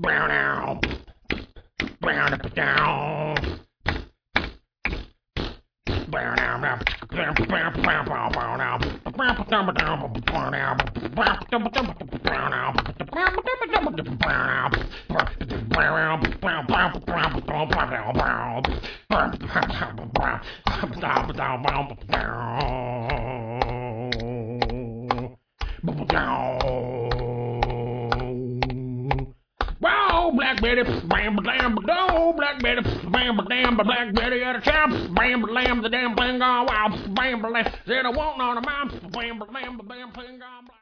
Brown out. Brown up down. Brown out. Wow, Black Betty, bam, bam, bam, Black Betty, bam, bam, Black Betty at a chop, bam, bam, the damn thing gone wild, bam, bam, said I want on a mouth, bam, bam, thing gone.